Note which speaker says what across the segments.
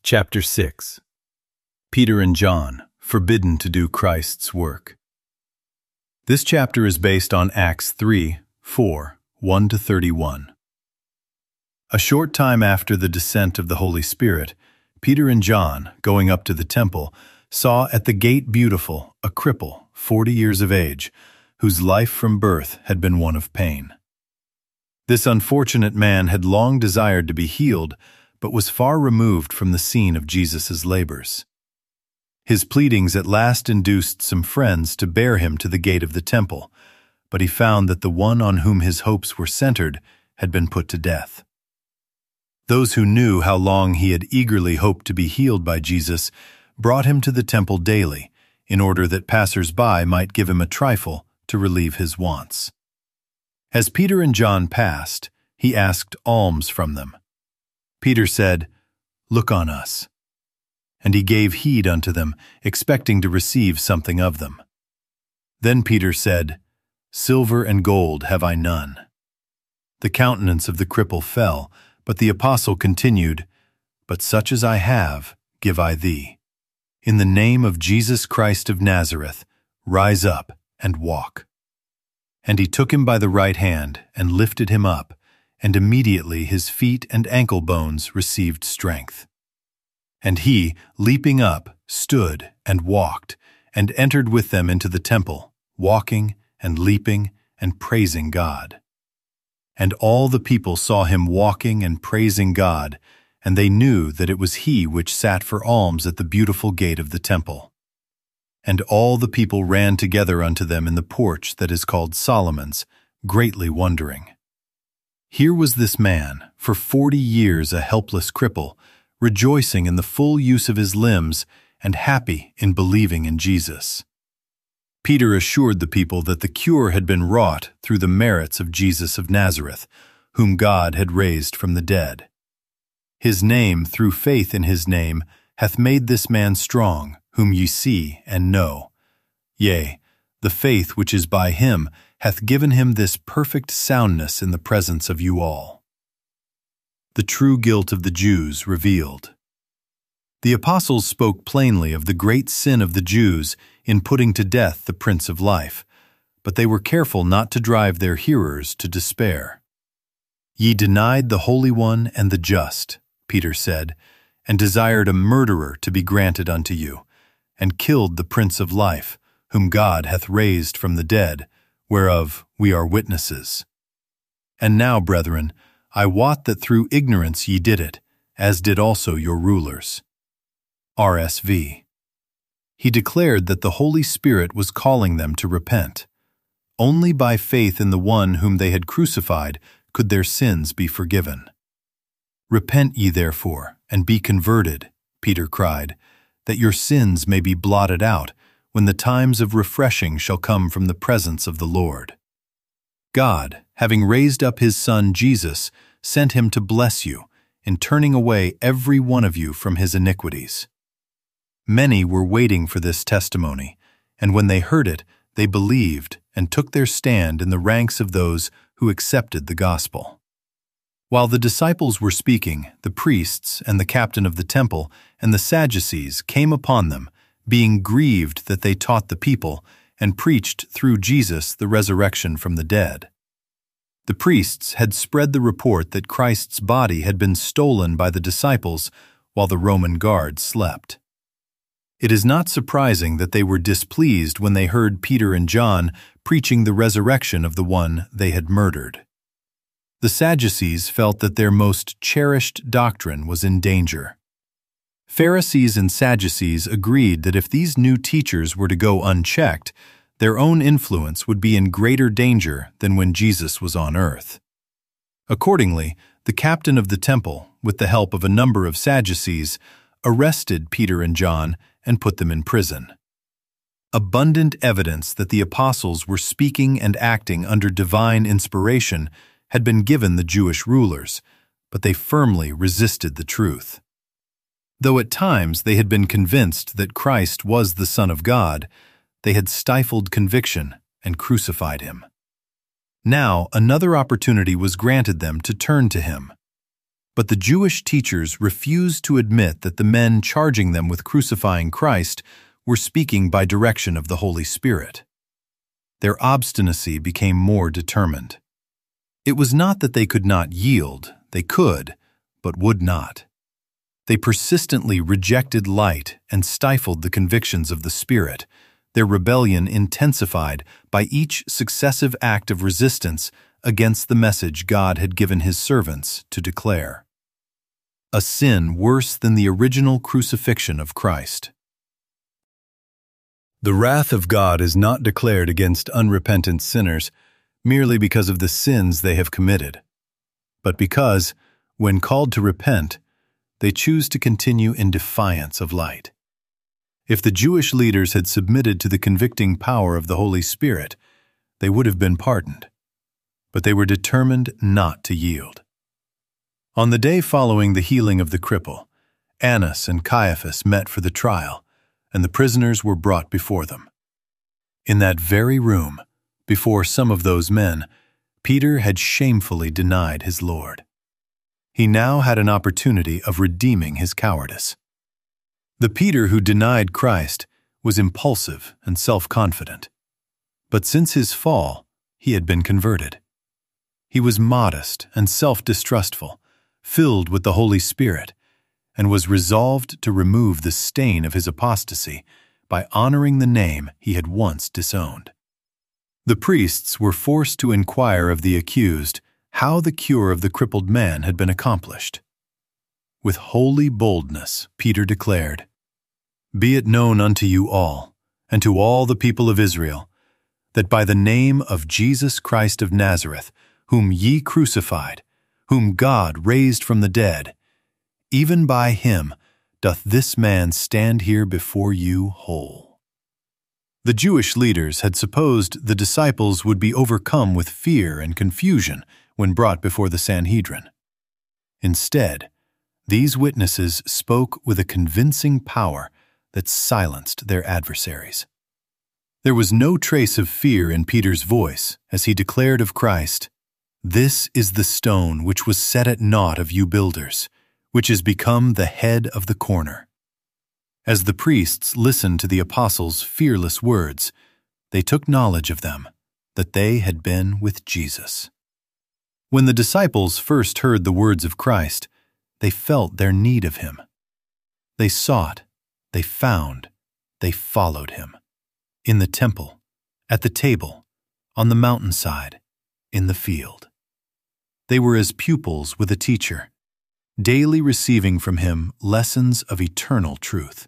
Speaker 1: Chapter 6. Peter and John, forbidden to do Christ's work. This chapter is based on Acts 3:4, 1-31. A short time after the descent of the Holy Spirit, Peter and John, going up to the temple, saw at the gate Beautiful a cripple, 40 years of age, whose life from birth had been one of pain. This unfortunate man had long desired to be healed, but was far removed from the scene of Jesus' labors. His pleadings at last induced some friends to bear him to the gate of the temple, but he found that the one on whom his hopes were centered had been put to death. Those who knew how long he had eagerly hoped to be healed by Jesus brought him to the temple daily, in order that passers-by might give him a trifle to relieve his wants. As Peter and John passed, he asked alms from them. Peter said, "Look on us." And he gave heed unto them, expecting to receive something of them. Then Peter said, "Silver and gold have I none." The countenance of the cripple fell, but the apostle continued, "But such as I have, give I thee. In the name of Jesus Christ of Nazareth, rise up and walk." And he took him by the right hand and lifted him up, and immediately his feet and ankle bones received strength. And he, leaping up, stood and walked, and entered with them into the temple, walking and leaping and praising God. And all the people saw him walking and praising God, and they knew that it was he which sat for alms at the Beautiful gate of the temple. And all the people ran together unto them in the porch that is called Solomon's, greatly wondering. Here was this man, for 40 years a helpless cripple, rejoicing in the full use of his limbs and happy in believing in Jesus. Peter assured the people that the cure had been wrought through the merits of Jesus of Nazareth, whom God had raised from the dead. His name, through faith in his name, hath made this man strong, whom ye see and know. Yea, the faith which is by him hath given him this perfect soundness in the presence of you all. The true guilt of the Jews revealed. The apostles spoke plainly of the great sin of the Jews in putting to death the Prince of Life, but they were careful not to drive their hearers to despair. Ye denied the Holy One and the Just, Peter said, and desired a murderer to be granted unto you, and killed the Prince of Life, whom God hath raised from the dead, whereof we are witnesses. And now, brethren, I wot that through ignorance ye did it, as did also your rulers. RSV. He declared that the Holy Spirit was calling them to repent. Only by faith in the one whom they had crucified could their sins be forgiven. Repent ye therefore, and be converted, Peter cried, that your sins may be blotted out, when the times of refreshing shall come from the presence of the Lord. God, having raised up his Son Jesus, sent him to bless you, in turning away every one of you from his iniquities. Many were waiting for this testimony, and when they heard it, they believed and took their stand in the ranks of those who accepted the gospel. While the disciples were speaking, the priests and the captain of the temple and the Sadducees came upon them, being grieved that they taught the people and preached through Jesus the resurrection from the dead. The priests had spread the report that Christ's body had been stolen by the disciples while the Roman guard slept. It is not surprising that they were displeased when they heard Peter and John preaching the resurrection of the one they had murdered. The Sadducees felt that their most cherished doctrine was in danger. Pharisees and Sadducees agreed that if these new teachers were to go unchecked, their own influence would be in greater danger than when Jesus was on earth. Accordingly, the captain of the temple, with the help of a number of Sadducees, arrested Peter and John and put them in prison. Abundant evidence that the apostles were speaking and acting under divine inspiration had been given the Jewish rulers, but they firmly resisted the truth. Though at times they had been convinced that Christ was the Son of God, they had stifled conviction and crucified him. Now another opportunity was granted them to turn to him. But the Jewish teachers refused to admit that the men charging them with crucifying Christ were speaking by direction of the Holy Spirit. Their obstinacy became more determined. It was not that they could not yield, they could, but would not. They persistently rejected light and stifled the convictions of the Spirit, their rebellion intensified by each successive act of resistance against the message God had given His servants to declare. A sin worse than the original crucifixion of Christ. The wrath of God is not declared against unrepentant sinners merely because of the sins they have committed, but because, when called to repent, they choose to continue in defiance of light. If the Jewish leaders had submitted to the convicting power of the Holy Spirit, they would have been pardoned, but they were determined not to yield. On the day following the healing of the cripple, Annas and Caiaphas met for the trial, and the prisoners were brought before them. In that very room, before some of those men, Peter had shamefully denied his Lord. He now had an opportunity of redeeming his cowardice. The Peter who denied Christ was impulsive and self-confident, but since his fall, he had been converted. He was modest and self-distrustful, filled with the Holy Spirit, and was resolved to remove the stain of his apostasy by honoring the name he had once disowned. The priests were forced to inquire of the accused how the cure of the crippled man had been accomplished. With holy boldness, Peter declared, "Be it known unto you all, and to all the people of Israel, that by the name of Jesus Christ of Nazareth, whom ye crucified, whom God raised from the dead, even by him doth this man stand here before you whole." The Jewish leaders had supposed the disciples would be overcome with fear and confusion when brought before the Sanhedrin. Instead, these witnesses spoke with a convincing power that silenced their adversaries. There was no trace of fear in Peter's voice as he declared of Christ, "This is the stone which was set at naught of you builders, which is become the head of the corner." As the priests listened to the apostles' fearless words, they took knowledge of them, that they had been with Jesus. When the disciples first heard the words of Christ, they felt their need of him. They sought, they found, they followed him. In the temple, at the table, on the mountainside, in the field. They were as pupils with a teacher, daily receiving from him lessons of eternal truth.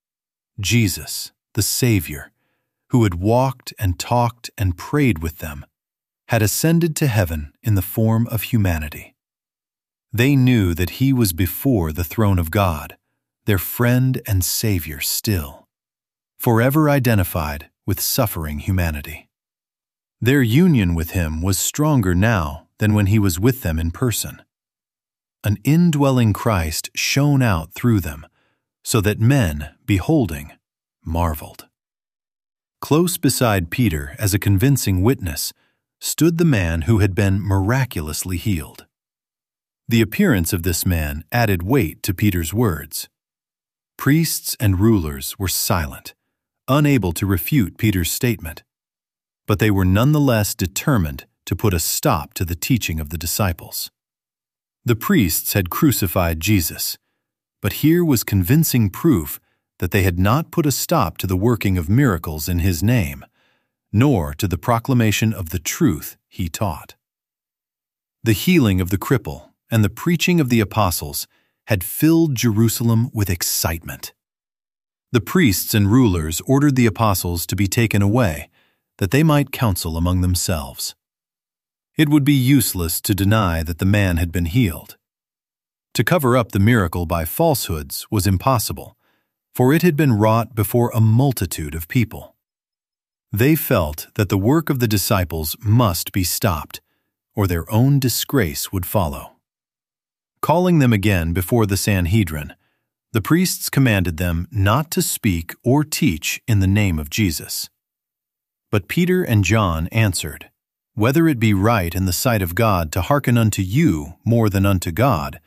Speaker 1: Jesus, the Savior, who had walked and talked and prayed with them, had ascended to heaven in the form of humanity. They knew that he was before the throne of God, their friend and Savior still, forever identified with suffering humanity. Their union with him was stronger now than when he was with them in person. An indwelling Christ shone out through them, so that men, beholding, marveled. Close beside Peter as a convincing witness stood the man who had been miraculously healed. The appearance of this man added weight to Peter's words. Priests and rulers were silent, unable to refute Peter's statement, but they were nonetheless determined to put a stop to the teaching of the disciples. The priests had crucified Jesus, but here was convincing proof that they had not put a stop to the working of miracles in his name, nor to the proclamation of the truth he taught. The healing of the cripple and the preaching of the apostles had filled Jerusalem with excitement. The priests and rulers ordered the apostles to be taken away, that they might counsel among themselves. It would be useless to deny that the man had been healed. To cover up the miracle by falsehoods was impossible, for it had been wrought before a multitude of people. They felt that the work of the disciples must be stopped, or their own disgrace would follow. Calling them again before the Sanhedrin, the priests commanded them not to speak or teach in the name of Jesus. But Peter and John answered, "Whether it be right in the sight of God to hearken unto you more than unto God,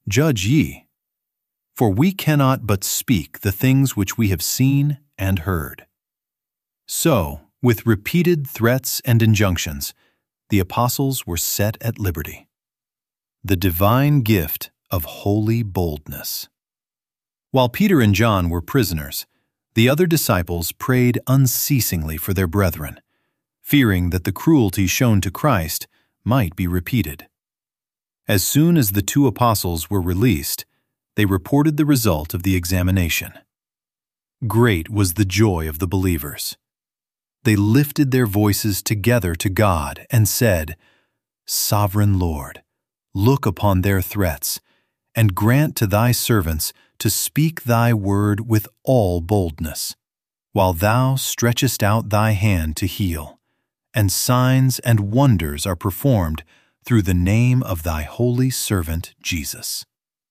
Speaker 1: Judge ye. For we cannot but speak the things which we have seen and heard. So, with repeated threats and injunctions, the apostles were set at liberty. The divine gift of holy boldness. While Peter and John were prisoners, the other disciples prayed unceasingly for their brethren, fearing that the cruelty shown to Christ might be repeated. As soon as the two apostles were released, they reported the result of the examination. Great was the joy of the believers. They lifted their voices together to God and said, Sovereign Lord, look upon their threats, and grant to thy servants to speak thy word with all boldness, while thou stretchest out thy hand to heal, and signs and wonders are performed through the name of thy holy servant Jesus.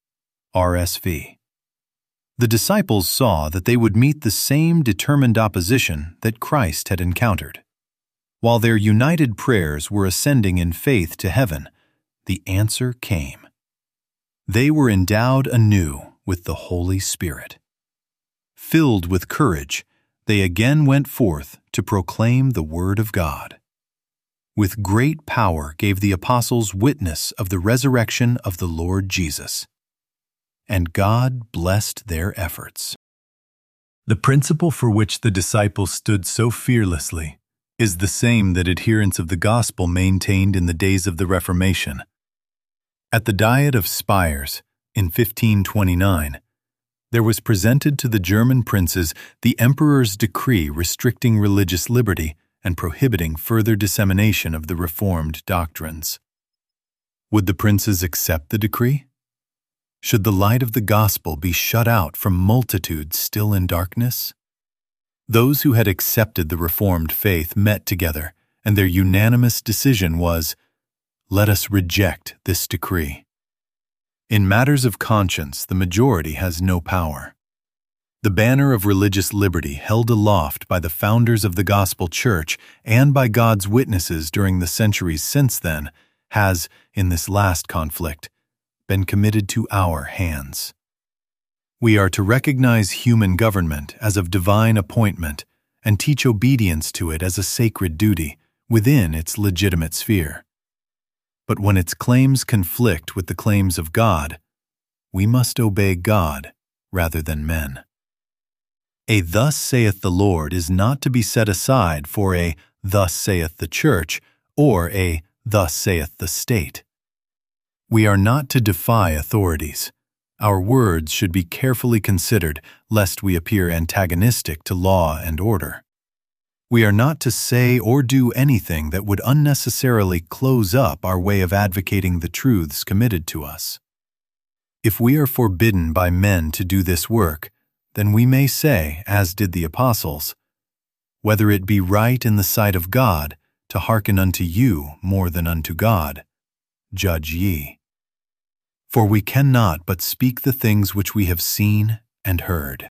Speaker 1: RSV. The disciples saw that they would meet the same determined opposition that Christ had encountered. While their united prayers were ascending in faith to heaven, the answer came. They were endowed anew with the Holy Spirit. Filled with courage, they again went forth to proclaim the Word of God. With great power gave the apostles witness of the resurrection of the Lord Jesus. And God blessed their efforts. The principle for which the disciples stood so fearlessly is the same that adherents of the gospel maintained in the days of the Reformation. At the Diet of Spires in 1529, there was presented to the German princes the emperor's decree restricting religious liberty and prohibiting further dissemination of the Reformed doctrines. Would the princes accept the decree? Should the light of the gospel be shut out from multitudes still in darkness? Those who had accepted the Reformed faith met together, and their unanimous decision was, "Let us reject this decree." In matters of conscience, the majority has no power. The banner of religious liberty held aloft by the founders of the Gospel Church and by God's witnesses during the centuries since then has, in this last conflict, been committed to our hands. We are to recognize human government as of divine appointment and teach obedience to it as a sacred duty within its legitimate sphere. But when its claims conflict with the claims of God, we must obey God rather than men. A "Thus saith the Lord" is not to be set aside for a "Thus saith the Church" or a "Thus saith the State." We are not to defy authorities. Our words should be carefully considered lest we appear antagonistic to law and order. We are not to say or do anything that would unnecessarily close up our way of advocating the truths committed to us. If we are forbidden by men to do this work, then we may say, as did the apostles, "Whether it be right in the sight of God to hearken unto you more than unto God, judge ye. For we cannot but speak the things which we have seen and heard."